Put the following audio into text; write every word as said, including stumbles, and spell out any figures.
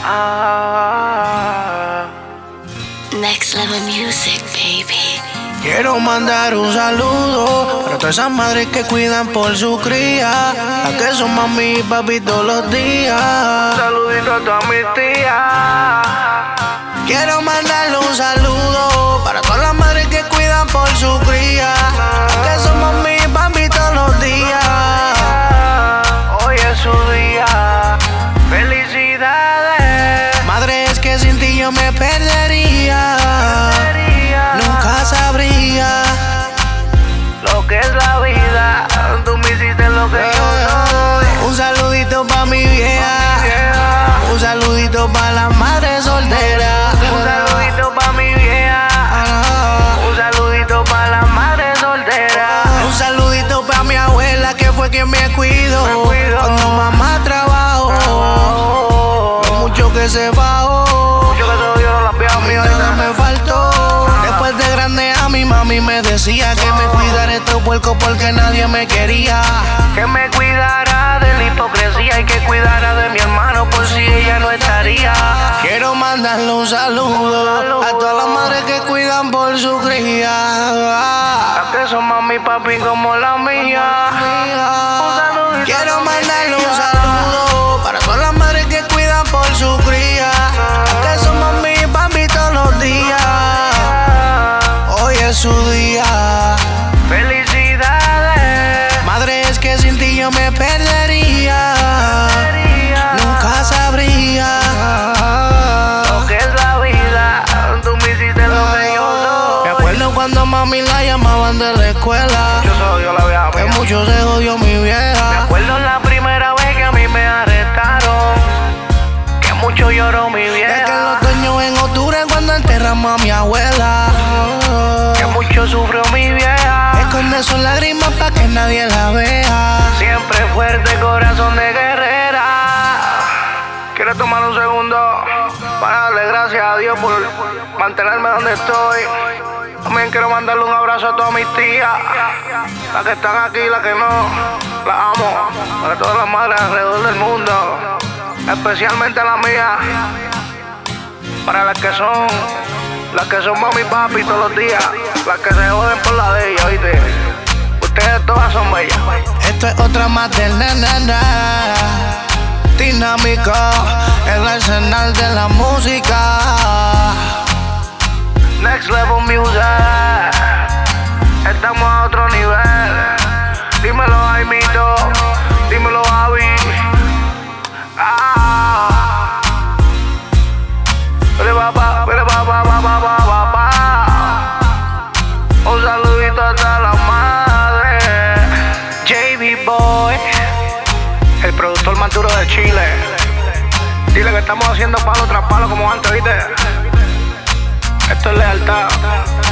Ah. Next level music, baby. Quiero mandar un saludo para todas esas madres que cuidan por su cría, las que son mami y papi todos los días. Un saludito a todas mis tías. Quiero mandarle un saludo para todas las madres que cuidan por su cría, las que son mami y papi todos los días. Hoy es su día. Felicidades. Madre, es que sin ti yo me perdería. Nunca sabría lo que es la vida. Tú me hiciste lo que yo soy. Un saludito pa' mi vieja. Un saludito pa' la madre soltera. Un saludito pa' mi vieja. Un saludito pa' la madre soltera. Un saludito pa' mi abuela que fue quien me cuidó cuando mamá trabajó. Lo mucho que se bajó, mucho que se dio la vida mía, nada me faltó. Después de grande a mi mami me decía que me cuidara estos puercos porque nadie me quería. Que me cuidara de la hipocresía y que cuidara de mi hermano por si ella no estaría. Quiero mandarle un saludo a todas las madres que cuidan por su cría, las que son mami y papi como la mía. Quiero mandarle un saludo para todas las madres que cuidan por su cría, las que son mami y papi todos los días. Hoy es su día. Felicidades. Madre, es que sin ti yo me perdería. Nunca sabría lo que es la vida. Tú me hiciste lo que yo soy. Me acuerdo cuando mami la llamaban de la escuela. Mucho se jodió la vieja mía. Que mucho se jodió mi vieja. Me acuerdo la primera vez que a mí me arrestaron. Que mucho lloró mi vieja. Es que en los otoños en octubre cuando enterramos a mi abuela. Que mucho sufrió mi vieja. Esconde sus lágrimas pa' que nadie la vea. Siempre fuerte, corazón de guerrera. Quiero tomar un segundo para darle gracias a Dios por mantenerme donde estoy. También quiero mandarle un abrazo a todas mis tías, las que están aquí, las que no, las amo. Para todas las madres alrededor del mundo, especialmente a la mía. Para las que son, las que son mami y papi todos los días, las que se joden por la de ella, ¿oíste? Ustedes todas son bellas. Esto es otra más del nena. Dinámico, el arsenal de la música. Next level music. Estamos a otro nivel. Dímelo, Jaimito. Dímelo, Javi. Ah. Vele, papá, vele, papá, papá, papá, papá. Un saludito a toda la madre. J B Boy, el productor más duro de Chile. Dile que estamos haciendo palo tras palo como antes, ¿viste? Esto es lealtad.